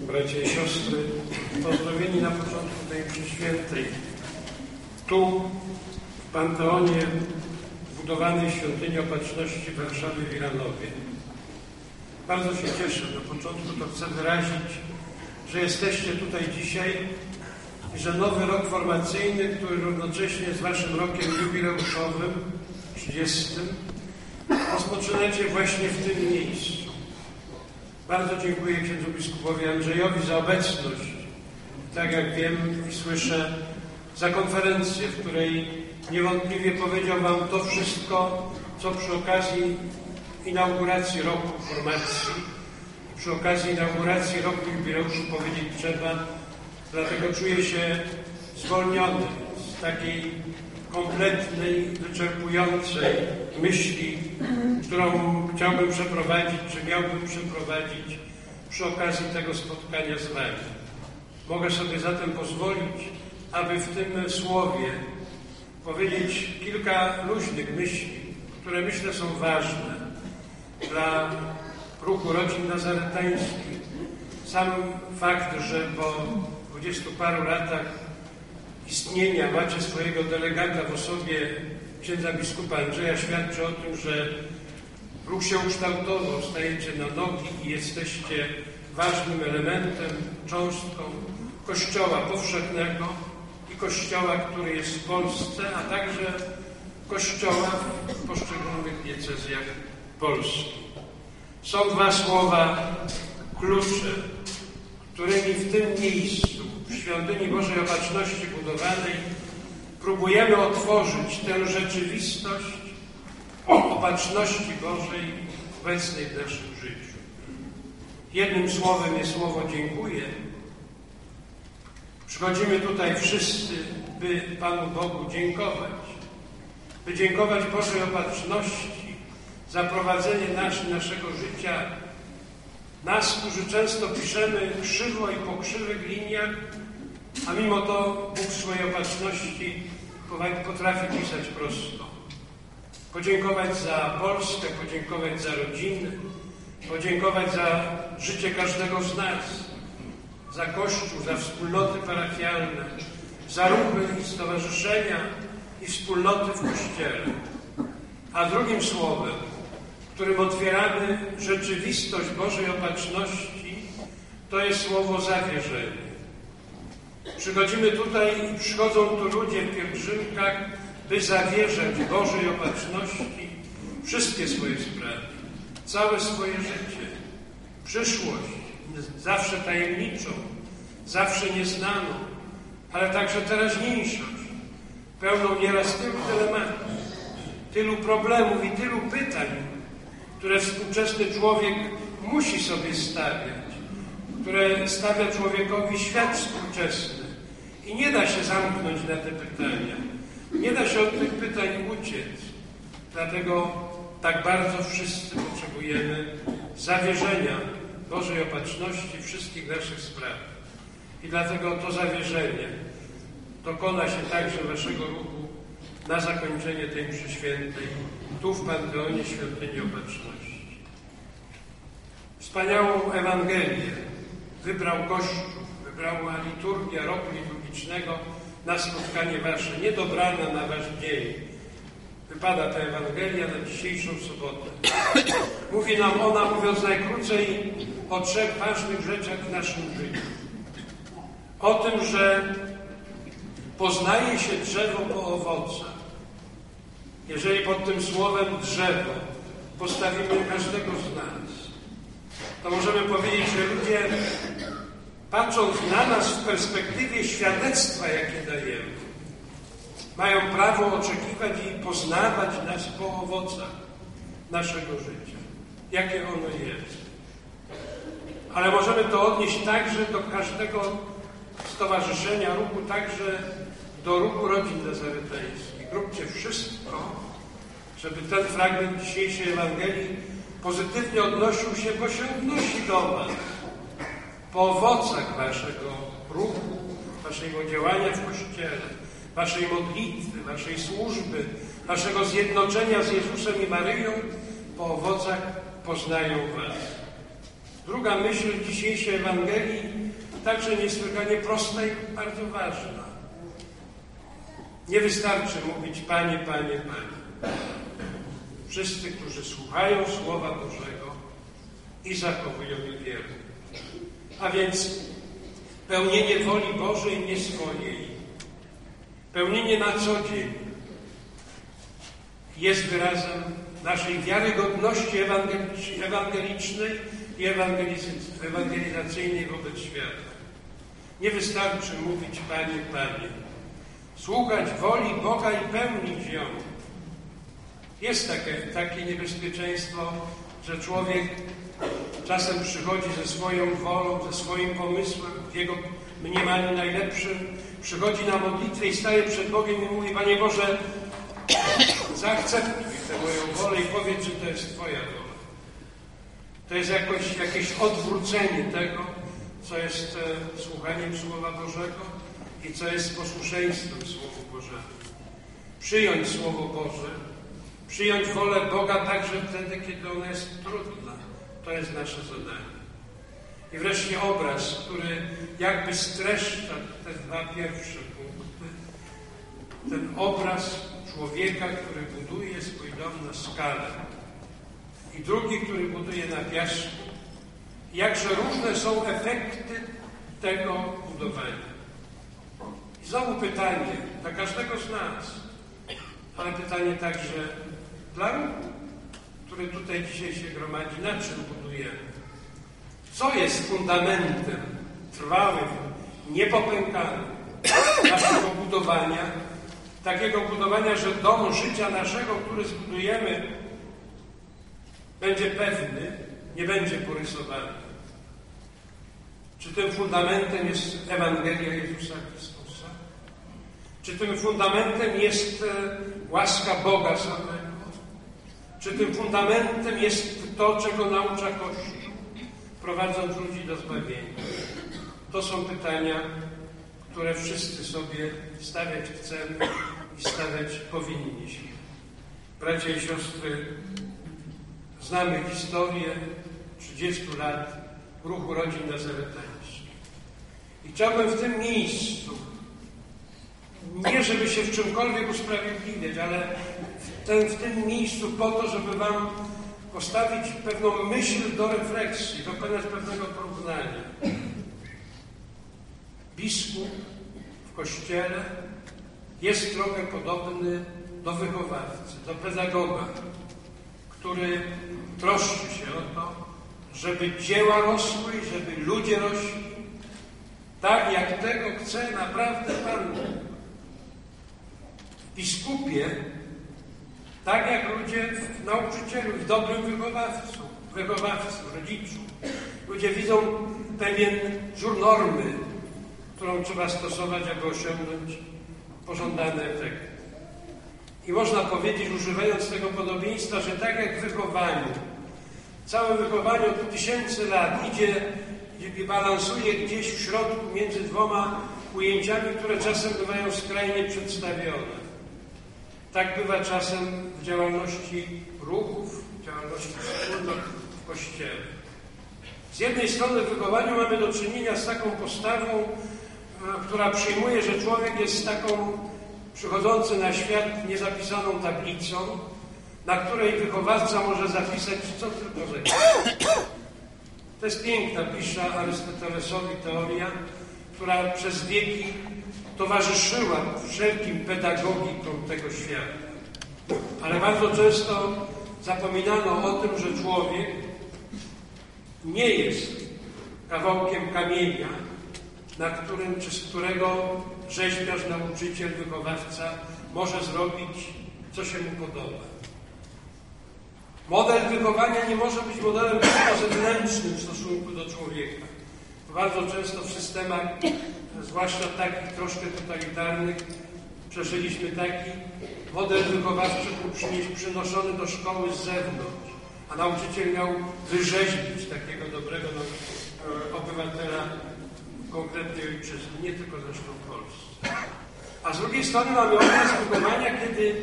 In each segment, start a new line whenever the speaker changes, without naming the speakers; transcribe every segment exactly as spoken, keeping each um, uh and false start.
Bracia i siostry, pozdrowieni na początku tej mszy świętej. Tu, w Panteonie budowanej Świątyni Opatrzności w Warszawie Wiranowie. Bardzo się cieszę. Na początku to chcę wyrazić, że jesteście tutaj dzisiaj i że nowy rok formacyjny, który równocześnie z waszym rokiem jubileuszowym, trzydziestym, rozpoczynacie właśnie w tym miejscu. Bardzo dziękuję księdzu biskupowi Andrzejowi za obecność. Tak jak wiem i słyszę, za konferencję, w której niewątpliwie powiedział wam to wszystko, co przy okazji inauguracji roku formacji, przy okazji inauguracji roku jubileuszu powiedzieć trzeba. Dlatego czuję się zwolniony z takiej kompletnej, wyczerpującej myśli, którą chciałbym przeprowadzić, czy miałbym przeprowadzić przy okazji tego spotkania z wami. Mogę sobie zatem pozwolić, aby w tym słowie powiedzieć kilka luźnych myśli, które myślę są ważne dla ruchu rodzin nazaretańskich. Sam fakt, że po dwudziestu paru latach istnienia macie swojego delegata w osobie księdza biskupa Andrzeja, świadczy o tym, że ruch się ukształtował, stajecie na nogi i jesteście ważnym elementem, cząstką Kościoła powszechnego i Kościoła, który jest w Polsce, a także Kościoła w poszczególnych diecezjach Polski. Są dwa słowa klucze, którymi w tym miejscu, w Świątyni Bożej Opatrzności budowanej, próbujemy otworzyć tę rzeczywistość Opatrzności Bożej obecnej w naszym życiu. Jednym słowem jest słowo dziękuję. Przychodzimy tutaj wszyscy, by Panu Bogu dziękować. By dziękować Bożej Opatrzności za prowadzenie nas, naszego życia. Nas, którzy często piszemy krzywo i po krzywych liniach, a mimo to Bóg w swojej opatrzności potrafi pisać prosto. Podziękować za Polskę, podziękować za rodziny, podziękować za życie każdego z nas, za Kościół, za wspólnoty parafialne, za ruchy i stowarzyszenia i wspólnoty w Kościele. A drugim słowem, którym otwieramy rzeczywistość Bożej Opatrzności, to jest słowo zawierzenie. Przychodzimy tutaj i przychodzą tu ludzie w pielgrzymkach, by zawierzać Bożej Opatrzności wszystkie swoje sprawy, całe swoje życie, przyszłość, zawsze tajemniczą, zawsze nieznaną, ale także teraźniejszość, pełną nieraz tylu dylematów, tylu problemów i tylu pytań, które współczesny człowiek musi sobie stawiać, które stawia człowiekowi świat współczesny. I nie da się zamknąć na te pytania. Nie da się od tych pytań uciec. Dlatego tak bardzo wszyscy potrzebujemy zawierzenia Bożej Opatrzności wszystkich naszych spraw. I dlatego to zawierzenie dokona się także waszego ruchu na zakończenie tej mszy świętej, tu w Panteonie Świątyni Opatrzności. Wspaniałą Ewangelię wybrał Kościół, wybrała liturgia roku liturgicznego na spotkanie wasze, nie dobrana na wasz dzień. Wypada ta Ewangelia na dzisiejszą sobotę. Mówi nam ona, mówiąc najkrócej, o trzech ważnych rzeczach w naszym życiu. O tym, że poznaje się drzewo po owocach. Jeżeli pod tym słowem drzewo postawimy każdego z nas, to możemy powiedzieć, że ludzie, patrząc na nas w perspektywie świadectwa, jakie dajemy, mają prawo oczekiwać i poznawać nas po owocach naszego życia. Jakie ono jest. Ale możemy to odnieść także do każdego stowarzyszenia, ruchu, także do ruchu rodzin nazaretańskich. Róbcie wszystko, żeby ten fragment dzisiejszej Ewangelii pozytywnie odnosił się, bo się odnosi do was. Po owocach waszego ruchu, waszego działania w Kościele, waszej modlitwy, waszej służby, waszego zjednoczenia z Jezusem i Maryją, po owocach poznają was. Druga myśl dzisiejszej Ewangelii, także niesłychanie prosta i bardzo ważna. Nie wystarczy mówić Panie, Panie, Panie. Wszyscy, którzy słuchają Słowa Bożego i zachowują je wierę. A więc pełnienie woli Bożej, nie swojej. Pełnienie na co dzień jest wyrazem naszej wiarygodności ewangelicznej i ewangelizacyjnej wobec świata. Nie wystarczy mówić Panie, Panie. Słuchać woli Boga i pełnić ją. Jest takie, takie niebezpieczeństwo, że człowiek czasem przychodzi ze swoją wolą, ze swoim pomysłem, w jego mniemaniu najlepszym, przychodzi na modlitwę i staje przed Bogiem i mówi: Panie Boże, zaakceptuj tę moją wolę i powiedz, że to jest Twoja wola. To jest jakoś, jakieś odwrócenie tego, co jest e, słuchaniem Słowa Bożego i co jest posłuszeństwem Słowu Bożemu. Przyjąć Słowo Boże, przyjąć wolę Boga także wtedy, kiedy ona jest trudna. To jest nasze zadanie. I wreszcie obraz, który jakby streszcza te dwa pierwsze punkty. Ten obraz człowieka, który buduje swój dom na skalę. I drugi, który buduje na piasku. Jakże różne są efekty tego budowania. I znowu pytanie dla każdego z nas, ale pytanie także dla ruchu, który tutaj dzisiaj się gromadzi, na czym budujemy. Co jest fundamentem trwałym, niepopękanym naszego budowania, takiego budowania, że dom życia naszego, który zbudujemy, będzie pewny, nie będzie porysowany. Czy tym fundamentem jest Ewangelia Jezusa Chrystusa? Czy tym fundamentem jest łaska Boga samego? Czy tym fundamentem jest to, czego naucza Kościół, prowadząc ludzi do zbawienia? To są pytania, które wszyscy sobie stawiać chcemy i stawiać powinniśmy. Bracia i siostry, znamy historię trzydziestu lat ruchu rodzin nazaretańskich. I chciałbym w tym miejscu, nie żeby się w czymkolwiek usprawiedliwiać, ale w, ten, w tym miejscu po to, żeby wam postawić pewną myśl do refleksji, dokonać pewnego porównania. Biskup w Kościele jest trochę podobny do wychowawcy, do pedagoga, który troszczy się o to, żeby dzieła rosły i żeby ludzie rośli, tak jak tego chce naprawdę Pan Bóg. W biskupie, tak jak ludzie w nauczycielu, w dobrym wychowawcu, wychowawcu, rodzicu. Ludzie widzą pewien wzór normy, którą trzeba stosować, aby osiągnąć pożądany efekt. I można powiedzieć, używając tego podobieństwa, że tak jak w wychowaniu, całe wychowanie od tysięcy lat idzie i balansuje gdzieś w środku między dwoma ujęciami, które czasem bywają skrajnie przedstawione. Tak bywa czasem w działalności ruchów, w działalności wspólnot w Kościele. Z jednej strony w wychowaniu mamy do czynienia z taką postawą, która przyjmuje, że człowiek jest taką przychodzący na świat niezapisaną tablicą, na której wychowawca może zapisać co tylko zechce. To jest piękna, pisze Arystotelesowi teoria, która przez wieki towarzyszyła wszelkim pedagogikom tego świata. Ale bardzo często zapominano o tym, że człowiek nie jest kawałkiem kamienia, na którym czy z którego rzeźbiarz, nauczyciel, wychowawca może zrobić, co się mu podoba. Model wychowania nie może być modelem tylko zewnętrznym w stosunku do człowieka. Bardzo często w systemach, zwłaszcza takich troszkę totalitarnych, przeżyliśmy taki model wychowawczy, był przynoszony do szkoły z zewnątrz, a nauczyciel miał wyrzeźbić takiego dobrego obywatela konkretnej ojczyzny, nie tylko zresztą w Polsce. A z drugiej strony mamy obraz wychowania, kiedy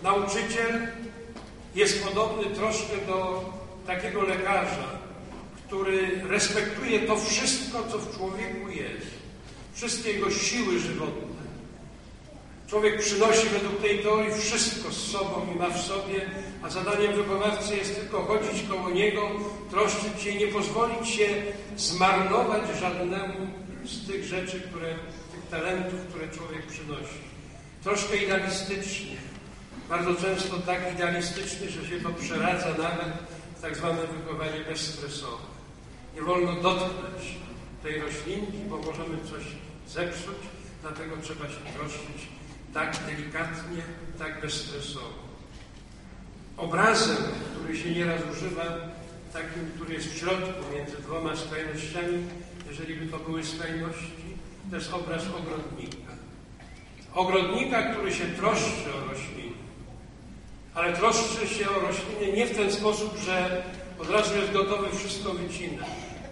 nauczyciel jest podobny troszkę do takiego lekarza, który respektuje to wszystko, co w człowieku jest, wszystkie jego siły żywotne. Człowiek przynosi według tej teorii wszystko z sobą i ma w sobie, a zadaniem wychowawcy jest tylko chodzić koło niego, troszczyć się i nie pozwolić się zmarnować żadnemu z tych rzeczy, które, tych talentów, które człowiek przynosi. Troszkę idealistycznie, bardzo często tak idealistycznie, że się to przeradza nawet w tak zwane wychowanie bezstresowe. Nie wolno dotknąć tej roślinki, bo możemy coś zepsuć, dlatego trzeba się troszczyć tak delikatnie, tak bezstresowo. Obrazem, który się nieraz używa, takim, który jest w środku między dwoma skrajnościami, jeżeli by to były skrajności, to jest obraz ogrodnika. Ogrodnika, który się troszczy o rośliny, ale troszczy się o rośliny nie w ten sposób, że od razu jest gotowy wszystko wycinać,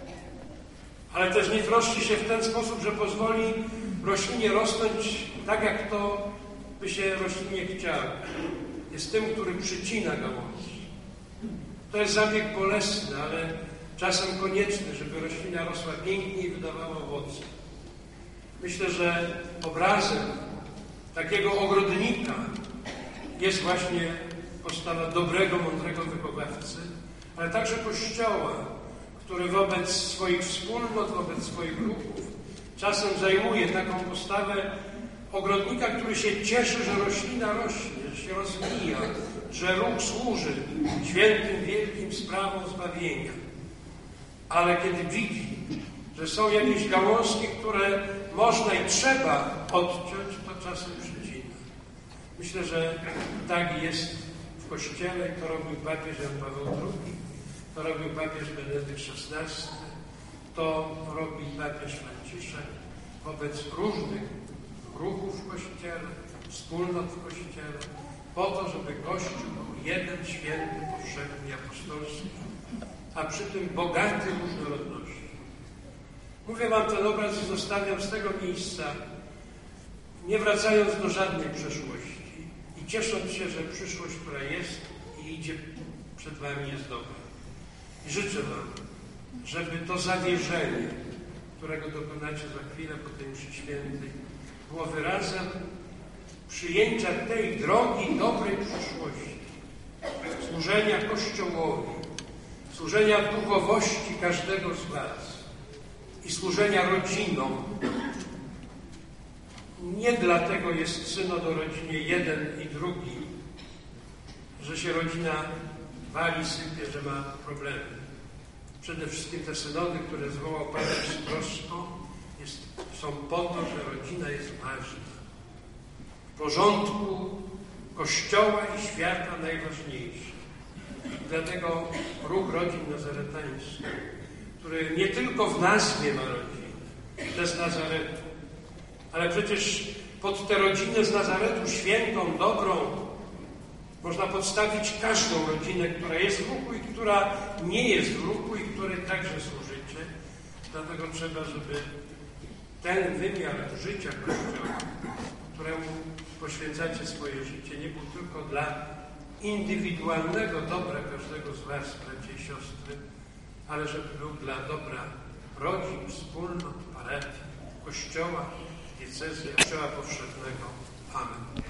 ale też nie troszczy się w ten sposób, że pozwoli roślinie rosnąć tak, jak to by się roślinie chciało. Jest tym, który przycina gałązi. To jest zabieg bolesny, ale czasem konieczny, żeby roślina rosła pięknie i wydawała owoce. Myślę, że obrazem takiego ogrodnika jest właśnie postawa dobrego, mądrego wychowawcy, ale także Kościoła, który wobec swoich wspólnot, wobec swoich ruchów czasem zajmuje taką postawę ogrodnika, który się cieszy, że roślina rośnie, że się rozwija, że ruch służy świętym, wielkim sprawom zbawienia. Ale kiedy widzi, że są jakieś gałązki, które można i trzeba odciąć, to czasem przycina. Myślę, że tak jest w Kościele i to robił papież Jan Paweł drugi, to robił papież Benedykt szesnasty, to robi papież Franciszek wobec różnych ruchów w Kościele, wspólnot w Kościele, po to, żeby Kościół był jeden, święty, powszechny i apostolski, a przy tym bogaty różnorodnością. Mówię wam ten obraz i zostawiam z tego miejsca, nie wracając do żadnej przeszłości i ciesząc się, że przyszłość, która jest i idzie przed wami, jest dobra. I życzę wam, żeby to zawierzenie, którego dokonacie za chwilę po tej mszy świętej, było wyrazem przyjęcia tej drogi dobrej przyszłości, służenia Kościołowi, służenia duchowości każdego z was i służenia rodzinom. Nie dlatego jest synod o rodzinie jeden i drugi, że się rodzina wali, sypie, że ma problemy. Przede wszystkim te synody, które zwołał papież z troską, jest, są po to, że rodzina jest ważna. W porządku Kościoła i świata najważniejszy. Dlatego ruch rodzin nazaretańskich, który nie tylko w nazwie ma rodzinę, to z Nazaretu, ale przecież pod tę rodzinę z Nazaretu, świętą, dobrą, można podstawić każdą rodzinę, która jest w ruchu i która nie jest w ruchu i której także służycie. Dlatego trzeba, żeby ten wymiar życia Kościoła, któremu poświęcacie swoje życie, nie był tylko dla indywidualnego dobra każdego z was, bracia i siostry, ale żeby był dla dobra rodzin, wspólnot, parafii, Kościoła, diecezji, Kościoła powszechnego. Amen.